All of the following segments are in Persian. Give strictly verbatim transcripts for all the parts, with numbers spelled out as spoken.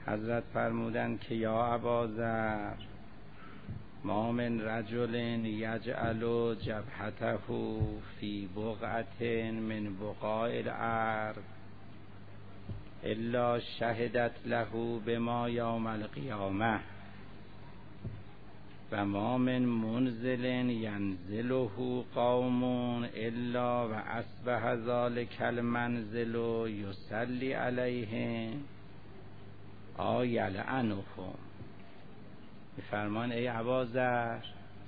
حضرت فرمودن که یا اباذر ما من رجل یجعل جبهته فی بقعة من بقاع الارض الا شهدت له بما یوم القیامه و ما من منزل ینزله قوم الا و اصبح ذلک المنزل یصلی علیهم آ یلعنهم. میفرمان ای اباذر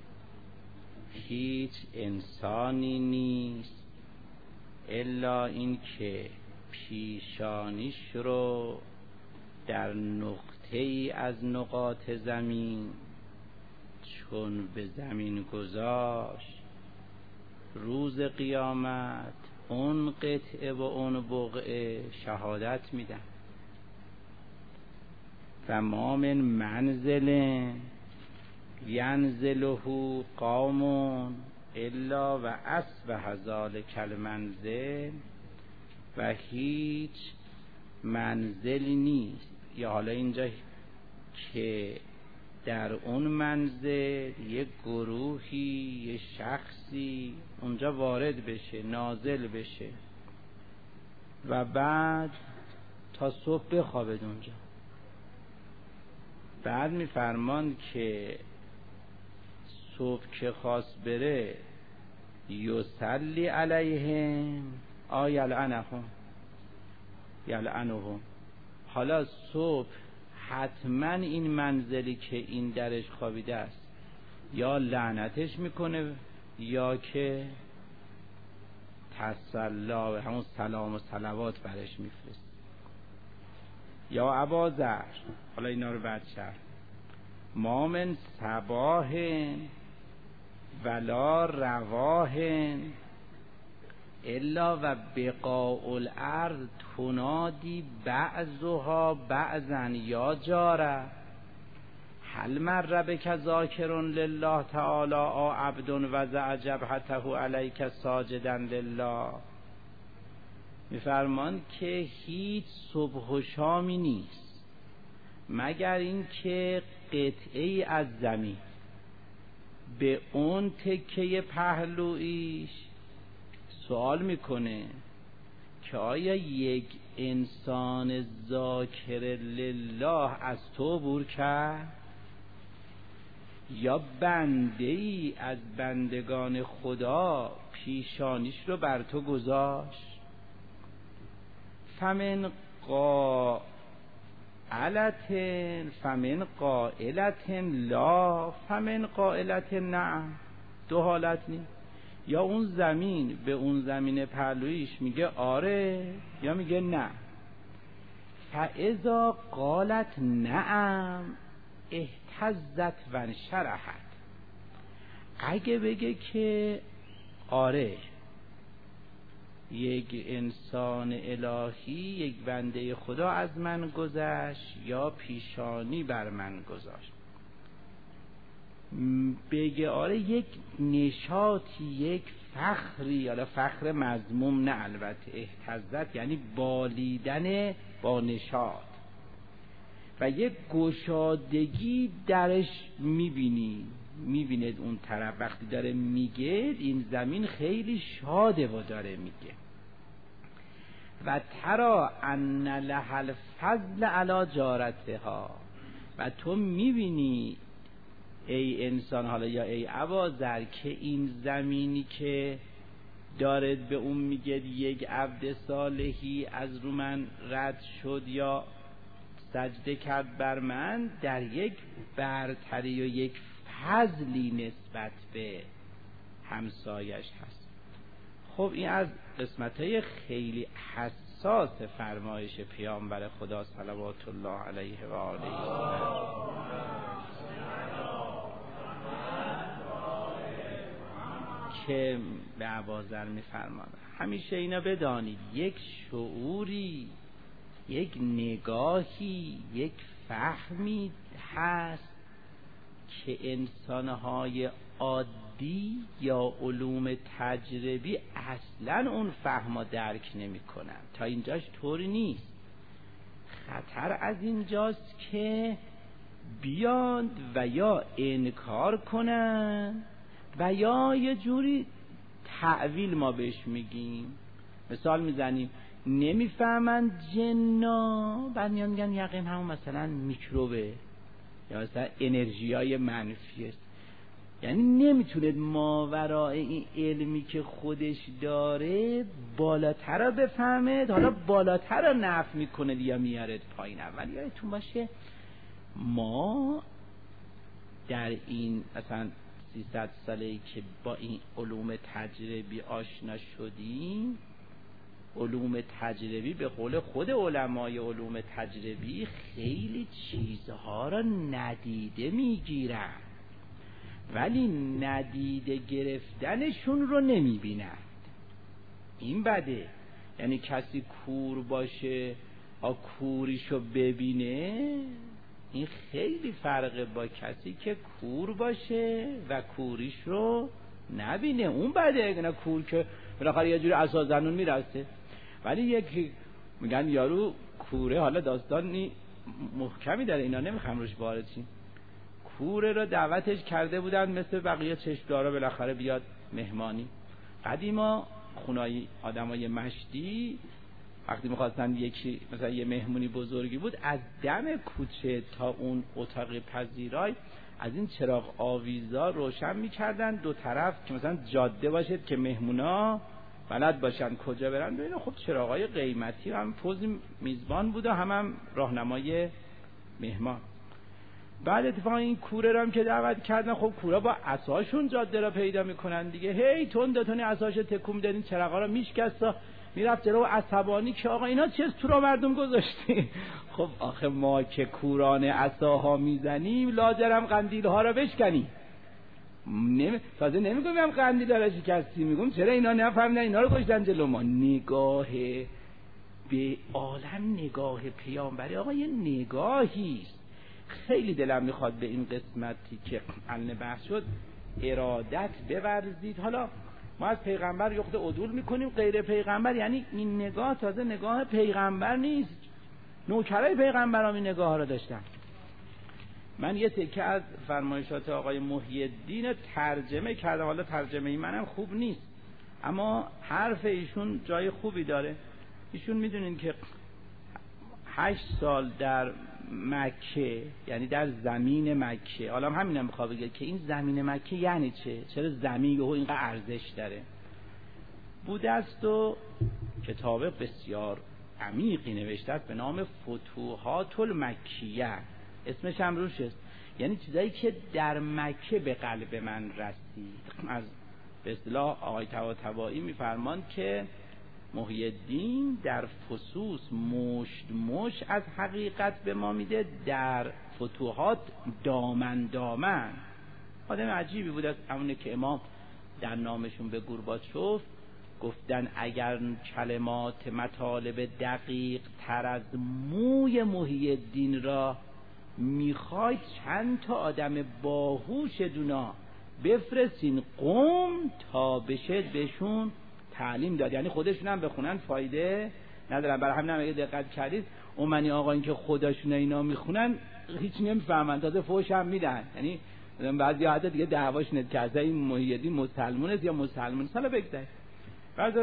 هیچ انسانی نیست الا این که پیشانیش رو در نقطه ای از نقاط زمین چون به زمین گذاشت روز قیامت اون قطعه و اون بقعه شهادت میدن. و ما من منزل ینزله قوم الا و اصبح ذلک المنزل و هیچ منزلی نیست یا حالا اینجا که در اون منزل یک گروهی یک شخصی اونجا وارد بشه نازل بشه و بعد تا صبح بخوابد اونجا. بعد میفرمان که صبح که خواست بره یصلی علیهم آ یلعنهم یلعنهم. حالا صبح حتما این منزلی که این درش خوابیده است یا لعنتش میکنه یا که تسلا و همون سلام و صلوات برش میفرست. یا اباذر حالا اینا رو بعد شرح ما من صباح ولا رواه الا و بقاع الارض تنادی بعضها بعضا یا جاره هل مر بک ذاکر لله تعالی آ عبد وضع جبهته علیک ساجدا لله. میفرمان که هیچ صبح و شامی نیست مگر این که قطعه از زمین به اون تکه پهلویش سوال میکنه که آیا یک انسان ذاکر لله از تو عبور کرد یا بنده ای از بندگان خدا پیشانیش رو بر تو گذاشت. فمن قائلت فمن قائلت لا فمن قائلت نعم. دو حالت نیست، یا اون زمین به اون زمین پهلویش میگه آره یا میگه نه. فاذا قالت نعم اهتزت و انشرحت. اگه بگه که آره یک انسان الهی یک بنده خدا از من گذشت یا پیشانی بر من گذاشت، بگه آره یک نشاطی یک فخری، یا فخر مذموم نه البته، اهتزت یعنی بالیدن با نشاط و یک گشادگی درش میبینی میبیند اون طرف وقتی داره میگه این زمین خیلی شاده و داره میگه. و ترا ان لها الفضل علی جارتها، و تو میبینی ای انسان حالا یا ای اباذر که این زمینی که دارد به اون میگه یک عبد صالحی از رو من رد شد یا سجده کرد بر من، در یک برتری و یک فضلی نسبت به همسایش هست. خب این از قسمت‌های خیلی حساس فرمایش پیامبر خدا صلوات الله علیه و آله که به اباذر می‌فرماند همیشه اینا بدانید یک شعوری، یک نگاهی، یک فهمی هست که انسان‌های عادی یا علوم تجربی اصلاً اون فهم و درک نمی کنن. تا اینجاش طوری نیست. خطر از اینجاست که بیاند و یا انکار کنن و یا یه جوری تعویل ما بهش میگیم. مثال میزنیم نمیفهمن جنا، بعد میان میگن یقین همون مثلا میکروبه یا مثلا انرژی های منفی است. یعنی نمیتونه ماورای این علمی که خودش داره بالاتر رو بفهمه، حالا بالاتر رو نفی میکنه یا میاره پایین. اول یادتون باشه ما در این مثلا سیصد ساله‌ای که با این علوم تجربی آشنا شدیم، علوم تجربی به قول خود علمای علوم تجربی خیلی چیزها را ندیده میگیرن ولی ندیده گرفتنشون رو نمیبینند. این بده. یعنی کسی کور باشه ها کوریشو ببینه، این خیلی فرقه با کسی که کور باشه و کوریش رو نبینه. اون بده. اگه کور که بالاخره یه جوری اساسنون میرسه، ولی یکی میگن یارو کوره، حالا داستانی محکمی داره اینا نمیخوام روش وارد شیم، کوره رو دعوتش کرده بودن مثل بقیه چشمدارا بالاخره بیاد مهمانی. قدیما خونای آدمای مشتی وقتی میخواستن یکی مثلا یه مهمونی بزرگی بود، از دم کوچه تا اون اتاق پذیرای از این چراغ آویزا روشن میکردن دو طرف که مثلا جاده باشه که مهمونا بلد باشن کجا برن. ببین خب چراغای قیمتی هم پوز میزبان بود و هم هم راهنمای مهمان. بعد اتفاقا این کوره رو هم که دعوت کردن، خب کوره با عصاشون جاده را پیدا میکنن دیگه، هی تون تونی عصاش تکون میدادین چراغا رو میشکستا میرفت جلو عصبانی که آقا اینا چه تو را مردم گذاشتی. خب آخه ما که کورانه عصاها میزنیم لاجرم قندیل ها رو بشکنیم. نمی... تازه نمیگم هم قندیل ها رو شکستی، میگم چرا اینا نفهمیدن اینا رو گذاشتن جلو ما. نگاه به عالم، نگاه پیامبری آقا یه نگاهیست. خیلی دلم میخواد به این قسمتی که علم بحث شد ارادت بورزید. حالا ما از پیغمبر یخت عدول میکنیم، غیر پیغمبر یعنی این نگاه تازه نگاه پیغمبر نیست، نوکرای پیغمبر هم این نگاه ها رو داشتن. من یه تکه از فرمایشات آقای محی الدین ترجمه کردم، حالا ترجمه ای منم خوب نیست اما حرف ایشون جای خوبی داره. ایشون میدونین که هشت سال در مکه، یعنی در زمین مکه، حالا همینم میخوام بگم که این زمین مکه یعنی چه، چرا زمین یهو اینقدر ارزش داره بوده است و کتاب بسیار عمیقی نوشته است به نام فتوحات المکیه، اسمش هم روش است. یعنی چیزایی که در مکه به قلب من رسید. از به اصطلاح آقای طباطبایی میفرمان که محی الدین در فصوص مشت مشت از حقیقت به ما میده، در فتوحات دامن دامن. آدم عجیبی بود از همونه که امام در نامشون به گورباچوف گفتن اگر کلمات مطالب دقیق تر از موی محی الدین را میخواید چند تا آدم باهوش دونا بفرستین قوم تا بشه بهشون تعلیم داد. یعنی خودشون هم بخونن فایده ندارن. برای همین هم اگه دقت کردید اومنی آقایون که خودشون اینا میخونن هیچ نمیفهمن، تازه فوش هم میدن. یعنی بعضی حتی دیگه دعواش ند که این محی الدین مسلمان است یا مسلمان است. حالا بگذارید بعضی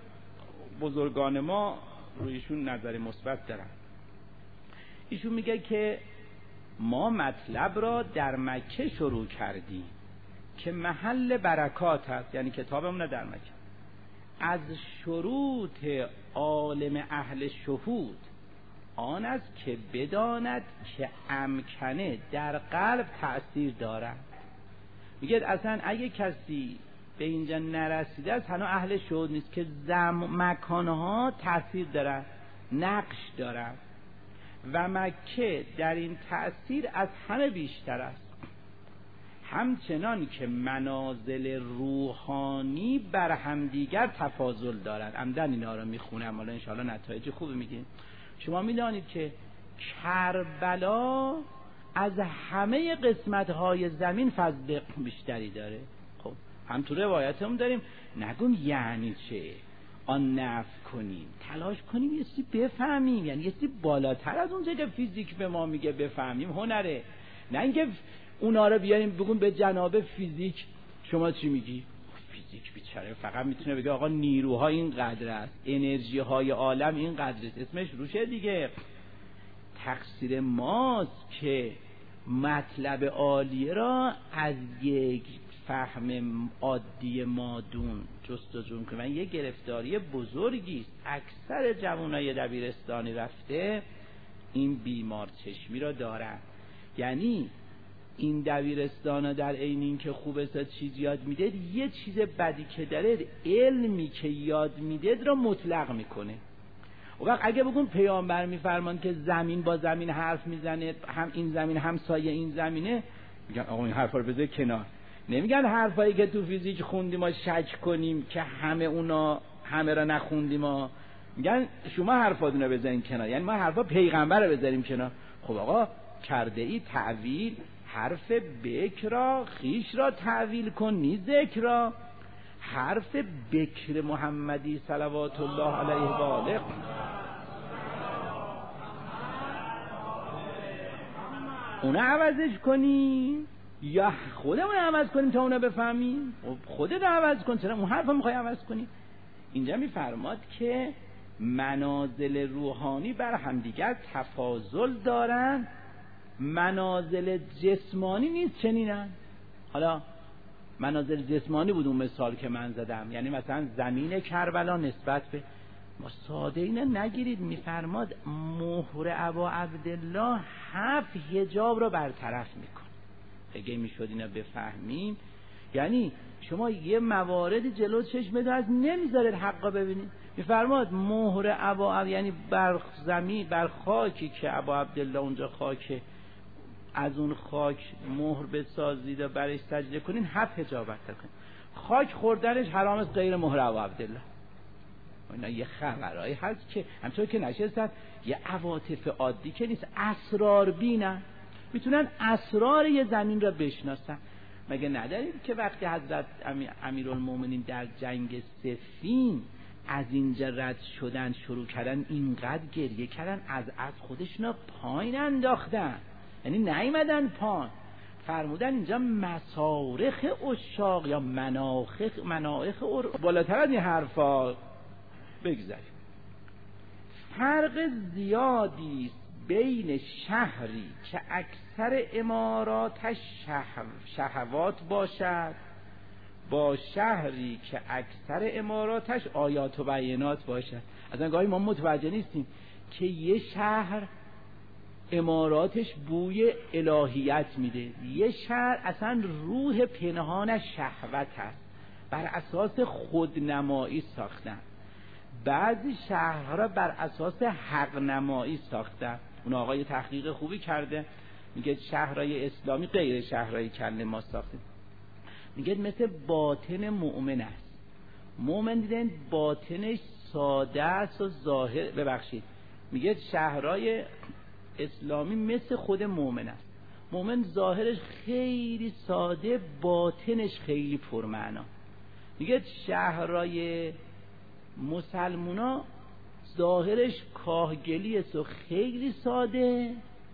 بزرگان ما رویشون نظر مثبت دارن. ایشون میگه که ما مطلب را در مکه شروع کردیم که محل برکات هست، یعنی کتابمون در مکه. از شروط عالم اهل شهود آن است که بداند که امکنه در قلب تأثیر دارد. میگه اصلا اگه کسی به اینجا نرسیده است هنوز اهل شهود نیست که زم مکانها تأثیر دارن، نقش دارن و مکه در این تأثیر از همه بیشتر است. همچنان که منازل روحانی بر همدیگر تفاضل دارند. عمدن اینا رو میخونم، حالا انشاءالله نتایج خوبی میگیم. شما میدانید که کربلا از همه قسمت‌های زمین فضل بیشتری داره. خب هم تو روایتمون داریم، نگم یعنی چه آن نفی کنیم، تلاش کنیم یه چیزی بفهمیم، یعنی یه چیزی بالاتر از اونجا که فیزیک به ما میگه بفهمیم هنره. نه اینکه اونا رو بیاریم بگون به جناب فیزیک شما چی میگی؟ فیزیک بیچاره فقط میتونه بگه آقا نیروها اینقدر است، انرژی های عالم اینقدر است، اسمش روشه دیگه. تقصیر ماست که مطلب عالیه را از یک فهم عادی مادون جستجو کنیم. من یه گرفتاری بزرگی است، اکثر جوانای دبیرستانی رفته این بیمار چشمی را دارن. یعنی این دبیرستان در عین این که خوب است چیز یاد میده، یه چیز بدی که داره علمی که یاد میده را مطلق میکنه. و وقت اگه بگون پیامبر میفرمان که زمین با زمین حرف میزنه، هم این زمین هم سایه این زمینه، میگن آقا این حرفا رو بذار کنار. نمیگن حرفایی که تو فیزیک خوندیم ما شک کنیم که همه اونا همه را نخوندیم ما. میگن شما حرفاتون رو بذارین کنار، یعنی ما حرفا پیغمبر رو بذاریم کنار. خب آقا کرده ای تعویل، حرف بکر را خیش را تعویل کن نی ذکر را. حرف بکر محمدی صلوات الله علیه و آله اونو عوضش کنی یا خودمون عوض کنیم تا اونو بفهمیم؟ خودت عوض کن، چرا اون حرف رو میخوای عوض کنی؟ اینجا میفرماد که منازل روحانی بر همدیگر تفاضل دارن، منازل جسمانی نیست چنینن. حالا منازل جسمانی بود اون مثال که من زدم، یعنی مثلا زمین کربلا نسبت به ما ساده اینه نگیرید. میفرماد مهر ابا عبدالله هفت حجاب رو برطرف میکنه. اگه میشد اینا بفهمیم، یعنی شما یه موارد جلو چشم دو از نمیذارید حقا ببینید. میفرماد مهر ابا عبد، یعنی بر زمین بر خاکی که ابا عبدالله اونجا خاکه، از اون خاک مهر بسازید و برش سجده کنین، هفت حجاب برطرف کنین. خاک خوردنش حرام است غیر مهر ابا عبدالله. اینا یه خبرایی هست که همطور که نشستن یه عواطف عادی که نیست، اسرار بینن، میتونن اسرار یه زمین را بشناسن. مگه نداریم که وقتی حضرت امیرالمومنین در جنگ صفین از اینجا رد شدن شروع کردن اینقدر گریه کردن از از خودشون پایین انداختن، یعنی نیومدن پایین، فرمودن اینجا مسارخ عشاق یا مناخخ مناخ بالاتر از این حرفا بگذاریم. فرق زیادی بین شهری که اکثر اماراتش شهوات باشد با شهری که اکثر اماراتش آیات و بینات باشد. از انگاهی ما متوجه نیستیم که یه شهر اماراتش بوی الهیت میده، یه شهر اصلا روح پنهانش شهوت است، بر اساس خودنمایی ساختن. بعضی شهرها بر اساس حق نمایی ساختن. اون آقای تحقیق خوبی کرده، میگه شهرهای اسلامی غیر شهرهای کل ما ساختن. میگه مثل باطن مؤمن است. مؤمن دیدن باطنش ساده است و ظاهر، ببخشید میگه شهرهای اسلامی مثل خود مؤمن است. مؤمن ظاهرش خیلی ساده، باطنش خیلی پرمعنا. میگه شهرهای مسلمونا ظاهرش کاهگلی است و خیلی ساده،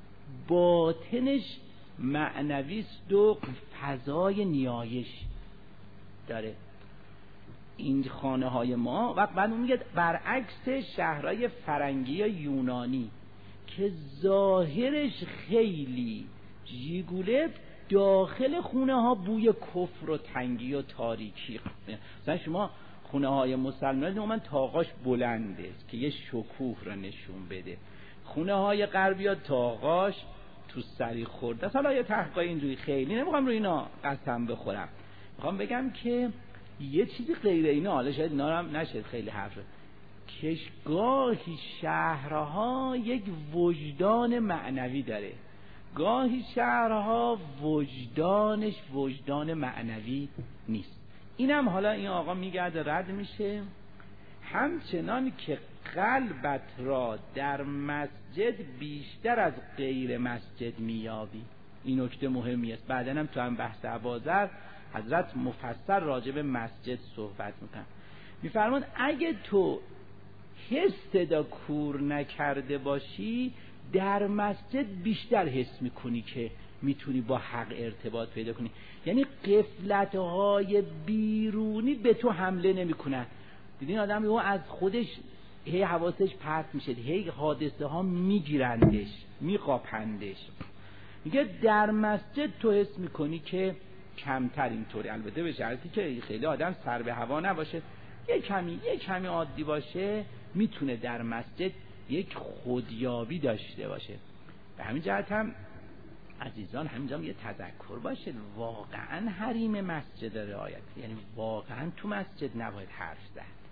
باطنش معنوی است و فضای نیایش داره. این خانه های ما وقت بعد میگه برعکس شهرهای فرنگی یا یونانی که ظاهرش خیلی جیگوله، داخل خونه ها بوی کفر و تنگی و تاریکی. مثلا شما خونه های مسلمان من تاقاش بلنده که یه شکوه را نشون بده، خونه های غربی ها تاقاش تو سری خورده. حالا یه تحقیق اینجوری خیلی نمیخوام روی اینا قسم بخورم، میخوام بگم که یه چیزی غیر اینا، حالا شاید اینا هم نشد خیلی حرف که گاهی شهرها یک وجدان معنوی داره، گاهی شهرها وجدانش وجدان معنوی نیست. اینم حالا این آقا میگرده رد میشه. همچنان که قلبت را در مسجد بیشتر از غیر مسجد میابی. این نکته مهمی است. بعدن هم تو هم بحث اباذر حضرت مفصل راجع به مسجد صحبت میکنن. میفرمان اگه تو حس صدا کور نکرده باشی در مسجد بیشتر حس میکنی که میتونی با حق ارتباط پیدا کنی. یعنی غفلت‌های بیرونی به تو حمله نمیکنن. دیدین آدم یهو از خودش هی حواسش پرت میشه، هی حادثه ها میگیرندش، میقاپندش. میگه در مسجد تو حس میکنی که کمتر اینطوری، البته به شرطی که خیلی آدم سر به هوا نباشه، یه کمی یه کمی عادی باشه، میتونه در مسجد یک خودیابی داشته باشه. به همین جهت هم عزیزان همینجا یه تذکر باشه، واقعا حریم مسجد رعایت، یعنی واقعا تو مسجد نباید حرف زد.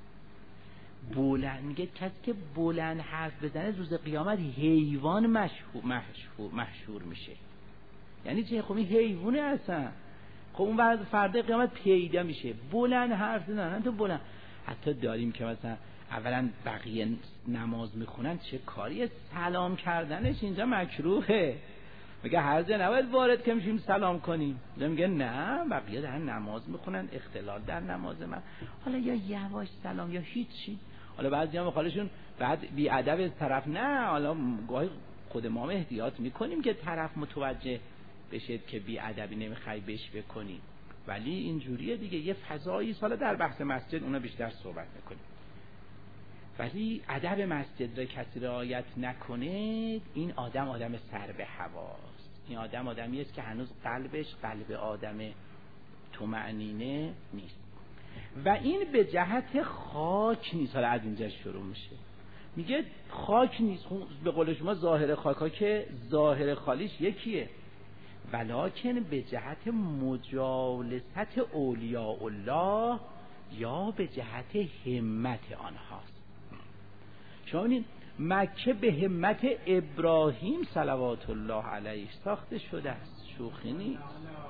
بلند میگه کسی که بلند حرف بزنه روز قیامت حیوان مشهور مشهور محشور میشه. یعنی چه؟ خب این حیوانه اصلا. خب اون بعد فردا قیامت پیدا میشه. بلند حرف بزنن تو بلند. حتی داریم که مثلا اولا بقیه نماز میخونن چه کاری، سلام کردنش اینجا مکروهه. میگه هر جا نباید وارد که میشیم سلام کنیم. میگه نه، بقیه دارن نماز میخونن، اختلال در نماز من، حالا یا یواش سلام یا هیچی. حالا بعضی‌ها مخالفشون بعد بی ادب از طرف، نه حالا گاهی خود ما هم احتیاط میکنیم که طرف متوجه بشه که بی ادبی نمیخوای بهش بکنی، ولی اینجوریه دیگه. یه فضایی سالا در بحث مسجد اونا بیشتر صحبت میکنیم، ولی ادب مسجد را کسی رعایت نکنه این آدم آدم سر به هواست. این آدم آدمی است که هنوز قلبش قلب آدم طمأنینه نیست. و این به جهت خاک نیست. حالا از اینجا شروع میشه، میگه خاک نیست. به قول شما ظاهر خاک ها که ظاهر خالیش یکیه، ولکن به جهت مجالست اولیاء الله یا به جهت همت آنهاست. شما ببینید مکه به همت ابراهیم صلوات الله علیه ساخته شده است، شوخی نیست.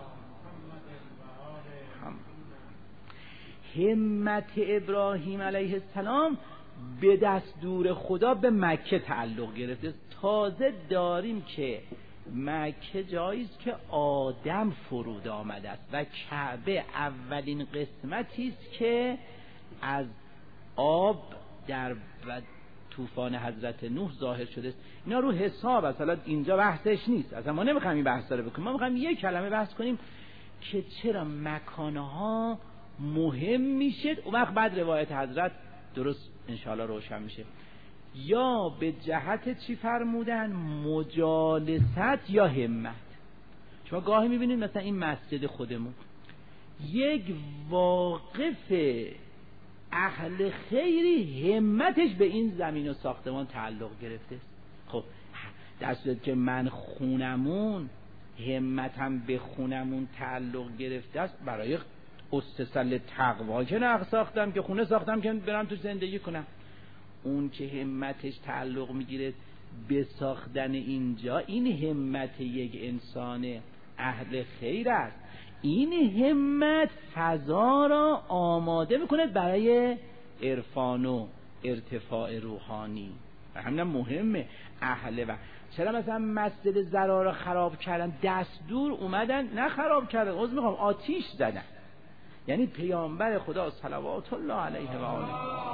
همت ابراهیم علیه السلام به دستور خدا به مکه تعلق گرفته. تازه داریم که مکه جاییست که آدم فرود آمده است و کعبه اولین قسمتی است که از آب در طوفان حضرت نوح ظاهر شده است. اینا رو حساب اصلا اینجا بحثش نیست، اصلا ما نمیخوایم این بحث رو بکنیم. ما میخوایم یک کلمه بحث کنیم که چرا مکانها مهم میشه. اون وقت بعد روایت حضرت درست انشاءالله روشن میشه. یا به جهت چی فرمودن؟ مجالست یا همت. شما گاهی میبینید مثلا این مسجد خودمون یک واقف اهل خیری همتش به این زمین و ساختمان تعلق گرفته. خب در صورت که من خونمون همتم به خونمون تعلق گرفته است، برای استسل تقوا که نه ساختم که خونه ساختم که برم تو زندگی کنم. اون که همتش تعلق میگیره به ساختن اینجا، این همت یک انسان اهل خیر است. این همت فضا را آماده میکنه برای عرفان و ارتفاع روحانی و همین مهمه. اهل و چرا مثلا مسجد زرا را خراب کردن؟ دستور اومدن نه خراب کردن، عذر میخوام، آتیش زدن. یعنی پیامبر خدا صلوات الله علیه و آله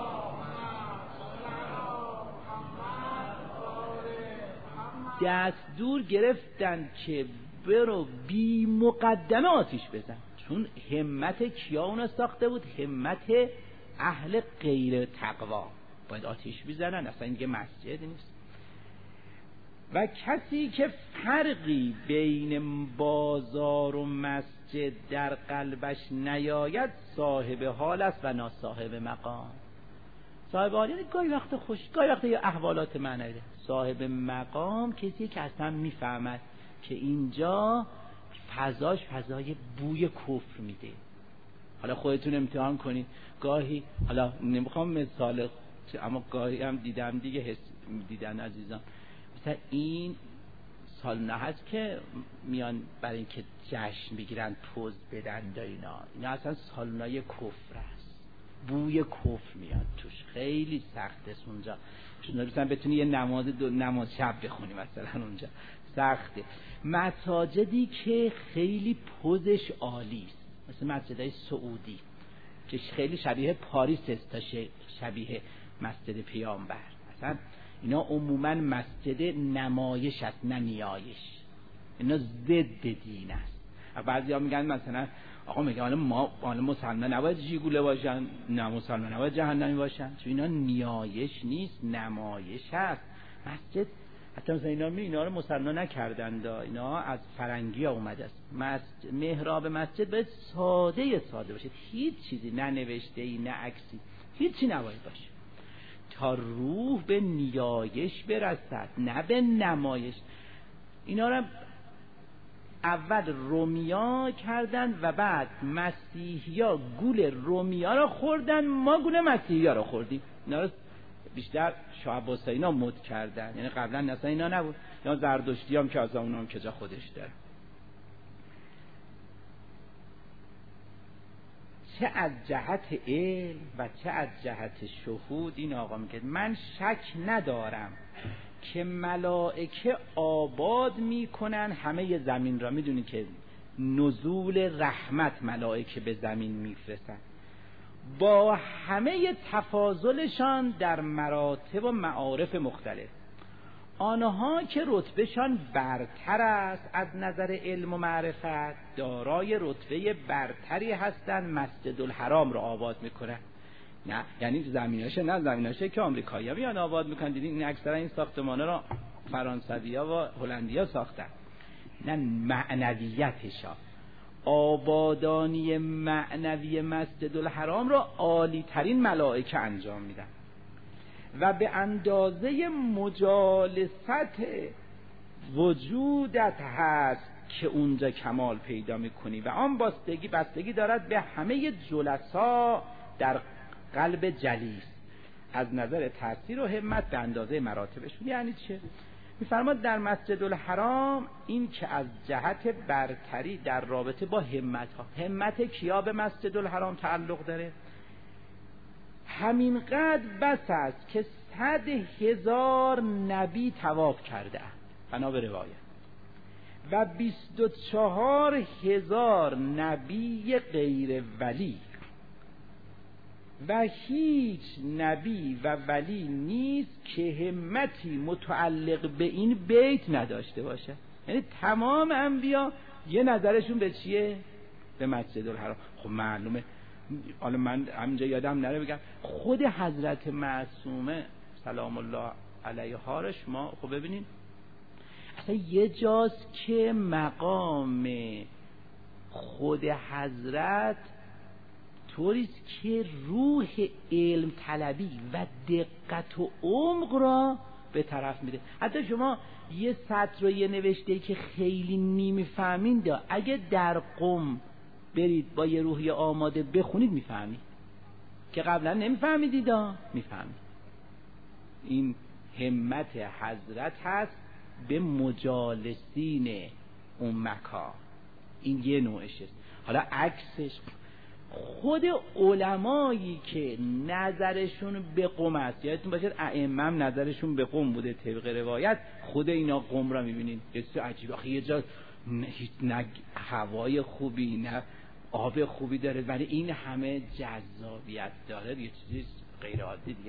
دستور گرفتن که برو بی مقدمه آتیش بزن، چون همت کیا اونا ساخته بود؟ همت اهل غیر تقوا. باید آتیش بزنن، اصلا اینگه مسجد نیست. و کسی که فرقی بین بازار و مسجد در قلبش نیاید صاحب حال است و نا صاحب مقام. صاحب حال یعنی گاهی وقت خوش، گاهی وقت یه احوالات معنوی. صاحب مقام کسی که اصلا میفهمد که اینجا فضاش فضای بوی کفر میده. حالا خودتون امتحان کنید. گاهی حالا نمیخوام مثال، اما گاهی هم دیدم دیگه، حس دیدن عزیزان، مثلا این سال نه هست که میان برای اینکه جشن بگیرن پوز بدن دا اینا اینا اصلا سالنای کفر است، بوی کفر میاد توش، خیلی سخت است اونجا. شما مثلا بتونی یه نماز دو نماز شب بخونی مثلا اونجا سخته. مساجدی که خیلی پوزش عالی است مثل مسجدهای سعودی، که خیلی شبیه پاریس است تا شبیه مسجد پیامبر. اصلا اینا عموما مسجد نمایش است نه نیایش، اینا ضد دین است. بعضیا میگن مثلا آقا میگه حالا ما حالا مسلمان نباید جیگوله باشن، نه مسلمان نباید جهنمی باشن، چون اینا نیایش نیست نمایش است. مسجد حتی مثلا اینا می اینا رو مسلمان نکردند، اینا از فرنگی ها اومده است. مسجد محراب مسجد باید ساده ساده باشه، هیچ چیزی نه نوشته ای نه عکسی، هیچی نباید باشه تا روح به نیایش برسد نه به نمایش. اینا رو اول رومیا کردن و بعد مسیحیا گول رومیا رو خوردن، ما گول مسیحیا رو خوردیم. اینا رو بیشتر شاه عباس اینا مد کردن، یعنی قبلا اصلا اینا نبود. یا زردشتی هم که از اون هم که جا خودش داره. چه از جهت علم و چه از جهت شهود این آقا میگه من شک ندارم که ملائکه آباد میکنن همه زمین را. میدونی که نزول رحمت ملائکه به زمین میفرستن با همه تفاضلشان در مراتب و معارف مختلف. آنها که رتبهشان برتر است از نظر علم و معرفت دارای رتبه برتری هستند، مسجد الحرام را آباد میکنن. نه یعنی زمیناشه، نه زمیناشه که آمریکایی‌ها میان آباد میکنن. دیدین این اکثرا این ساختمانا را فرانسوی‌ها و هلندی‌ها ساختن. نه معنویتشا، آبادانی معنوی مسجد الحرام را عالی ترین ملائکه انجام میدن و به اندازه مجالست وجودت هست که اونجا کمال پیدا میکنی و آن بستگی بستگی دارد به همه جلسا در قلب جلیس از نظر تاثیر و همت به اندازه مراتبشون. یعنی چه؟ میفرماد در مسجد الحرام این که از جهت برتری در رابطه با همت ها، همت کیا به مسجد الحرام تعلق داره؟ همینقدر بس است که صد هزار نبی طواف کرده اند بنا به روایت و بیست و چهار هزار نبی غیر ولی و هیچ نبی و ولی نیست که همتی متعلق به این بیت نداشته باشه. یعنی تمام انبیا یه نظرشون به چیه؟ به مسجد الحرام. خب معلومه، حالا من همینجا یادم نره بگم خود حضرت معصومه سلام الله علیها رو شما خب ببینین اصلا یه جاست که مقام خود حضرت طوریست که روح علم طلبی و دقت و عمق را به طرف میده. حتی شما یه سطر رو یه نوشته که خیلی نمیفهمین دا اگه در قم برید با یه روحی آماده بخونید میفهمید که قبلا نمیفهمیدید دا میفهمید. این همت حضرت هست به مجالسین اون مکان. این یه نوعش است. حالا عکسش خود علمایی که نظرشون به قم است، یادتون باشه ائمه هم نظرشون به قم بوده طبق روایت، خود اینا قم را میبینین یه چیز عجیبه. آخه یه جا نه هوای خوبی نه آب خوبی داره ولی این همه جذابیت داره، یه چیز غیر عادی دیگه.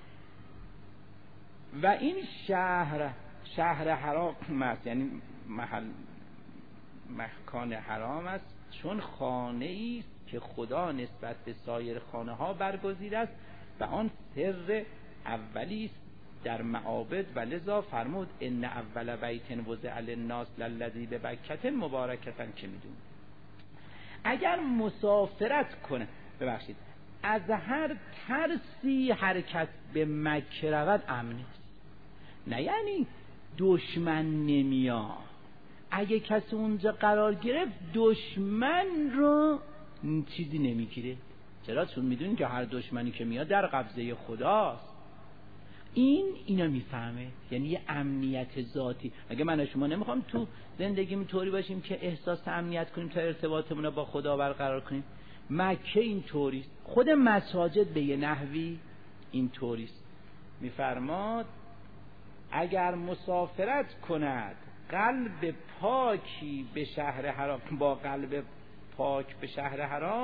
و این شهر شهر حرام است، یعنی محل مکان حرام است، چون خانه است که خدا نسبت به سایر خانه ها برگزیده است و آن سر اولی است در معابد و لذا فرمود ان اول بیت وضع للناس للذی ببکة مبارکة. که میدون اگر مسافرت کنه ببخشید از هر ترسی حرکت به مکه رود امن است، نه یعنی دشمن نمیاد. اگه کسی اونجا قرار گرفت دشمن رو چیزی نمیگیره. چرا؟ چون میدونی که هر دشمنی که میاد در قبضه خداست. این اینا میفهمه، یعنی یه امنیت ذاتی. اگه من و شما نمیخوام تو زندگیمون طوری باشیم که احساس امنیت کنیم تا ارتباطمون رو با خدا برقرار کنیم، مکه این طوریست، خود مساجد به یه نحوی این طوریست. میفرماد اگر مسافرت کند قلب پاکی به شهر حرام با قلب پاک به شهر حرام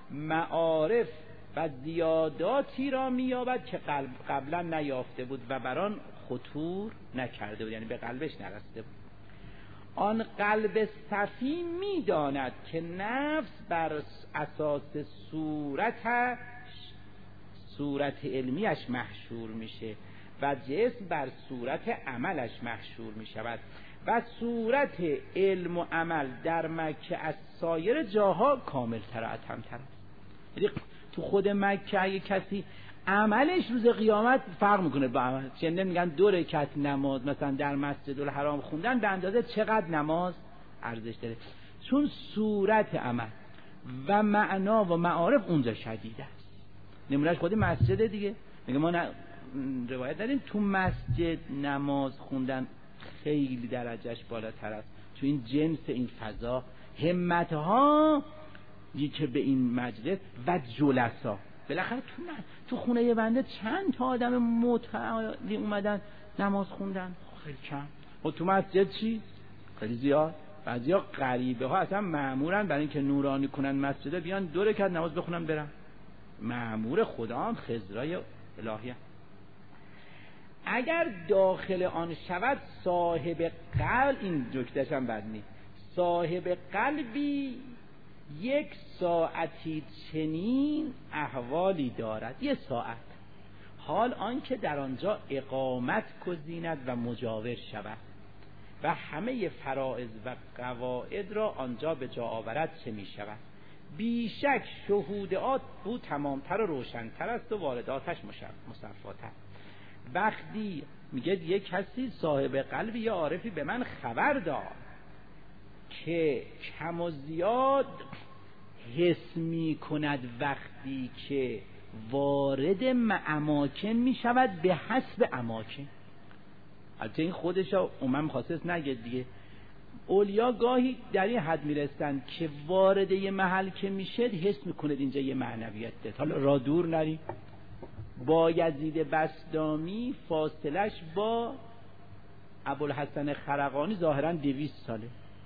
معارف و زیاداتی را می‌یابد که قبلا نیافته بود و بران خطور نکرده بود، یعنی به قلبش نرسیده بود. آن قلب صفی می‌داند که نفس بر اساس صورت صورت علمیش محشور میشه و جسم بر صورت عملش محشور میشود و صورت علم و عمل در مکه از سایر جاها کامل‌تر و اتم‌تر است. یعنی تو خود مکه اگه کسی عملش روز قیامت فرق میکنه با عمل، چند میگن دو رکعت نماز مثلا در مسجد الحرام خوندن به اندازه چقدر نماز ارزش داره، چون صورت عمل و معنا و معارف اونجا شدید است. نمونهش خود مسجد دیگه، میگه ما ن... روایت داریم تو مسجد نماز خوندن خیلی درجهش بالاتر است، تو این جنس این فضا همتها که به این مجلس و جلسا بالاخره تو من تو خونه یه بنده چند تا آدم متعالی اومدن نماز خوندن، خیلی کم. و تو مسجد چی؟ خیلی زیاد. بعضیا غریبه ها اصلا مأمورن برای اینکه نورانی کنن مسجد بیان دو رکعت نماز بخونن برن، مأمور خدا هم خضرای الهی. اگر داخل آن شود صاحب قلب، این جکتش هم بد نیست، صاحب قلبی یک ساعتی چنین احوالی دارد، یه ساعت، حال آنکه در آنجا اقامت گزیند و مجاور شود و همه فرائض و قواعد را آنجا به جا آورد چه می شود؟ بیشک شهودات او تمامتر و روشنتر است و وارداتش مصفاتر. وقتی میگه یک کسی صاحب قلبی یا عارفی به من خبر داد که کم و زیاد حس می کند وقتی که وارد اماکن می شود به حسب اماکن. البته این خودش عموما مخصص نگه دیگه، اولیا گاهی در این حد می رسن که وارد یه محل که میشه حس می کند اینجا یه معنویت ده. حالا را دور نری، بایزید بسطامی فاصلش با ابوالحسن خرقانی ظاهرا دویست ساله،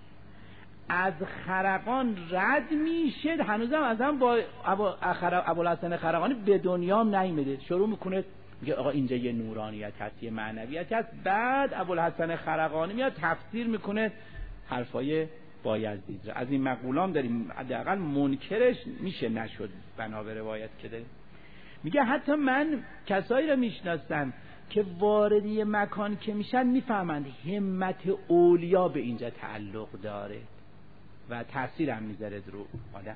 از خرقان رد میشه هنوزم از هم با ابوالحسن خرقانی به دنیام نیامده، شروع میکنه میگه آقا اینجا یه نورانیت هست، یه معنویت هست. بعد ابوالحسن خرقانی میاد تفسیر میکنه حرفای بایزید را. از این مقولام داریم، حداقل منکرش میشه نشد بنا به روایت که داریم. میگه حتی من کسایی رو میشناسم که وارد یه مکان که میشن میفهمند همت اولیا به اینجا تعلق داره و تأثیر هم میذاره رو آدم.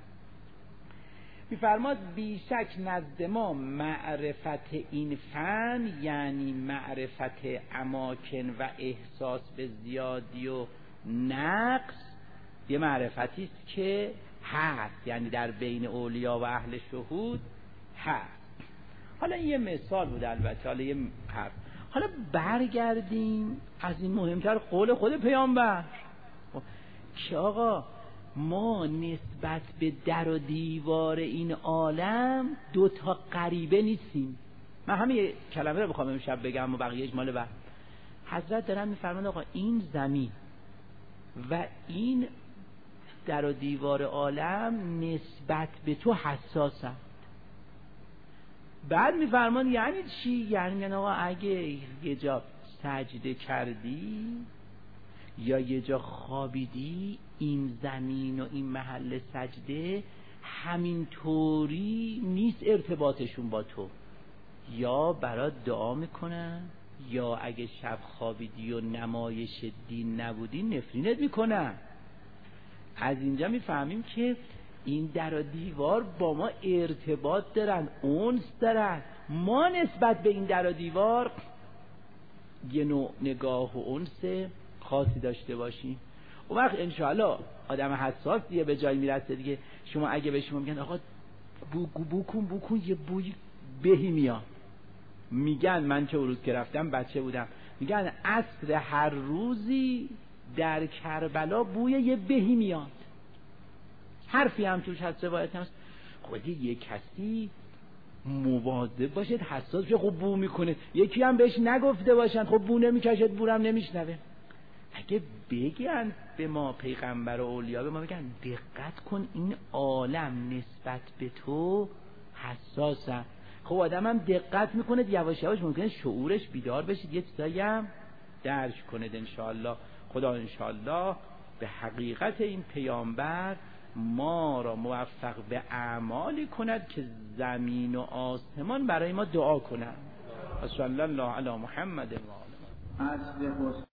میفرماد بیشک نزد ما معرفت این فن، یعنی معرفت اماکن و احساس به زیادی و نقص، یه معرفتی است که هست، یعنی در بین اولیا و اهل شهود هست. حالا یه مثال بود، البته حالا یه حرف. حالا برگردیم از این مهمتر قول خود پیامبر که آقا ما نسبت به در و دیوار این عالم دو تا غریبه نیستیم. من همین کلمه رو بخوام امشب بگم و بقیه اجمال بعد. حضرت دارن میفرمایند آقا این زمین و این در و دیوار عالم نسبت به تو حساسه. بعد میفرمان یعنی چی؟ یعنی آقا اگه یه جا سجده کردی یا یه جا خوابیدی، این زمین و این محل سجده همین طوری نیست ارتباطشون با تو، یا برات دعا میکنن یا اگه شب خوابیدی و نمایش دین نبودی نفرینت میکنن. از اینجا میفهمیم که این در و دیوار با ما ارتباط دارن، اونس دارن. ما نسبت به این در و دیوار یه نوع نگاه و انس خاصی داشته باشیم. اون وقت انشاءالله آدم حساس دیگه به جایی میرسه دیگه. شما اگه به شما میگن آقا بو بو کن بو کن یه بوی بهی میاد، میگن من چه روز که رفتم بچه بودم، میگن عصر هر روزی در کربلا بوی یه بهی میاد. حرفی هم توش هست، روایت هست. خودی یه کسی مواظب باشید، حساس بشه. خب بو میکنه، یکی هم بهش نگفته باشن، خب بو نمیکشد، بورم نمیشنوه. اگه بگن به ما پیغمبر و اولیا، به ما بگن دقت کن این عالم نسبت به تو حساسه، خب آدم هم دقت میکنه، یواش یواش ممکنه شعورش بیدار بشید، یه چیزایی هم درک کنید انشاءالله. خدا انشاءالله به حقیقت این پیامبر ما را موفق به اعمالی کند که زمین و آسمان برای ما دعا کنند. صلی الله علی محمد و آله.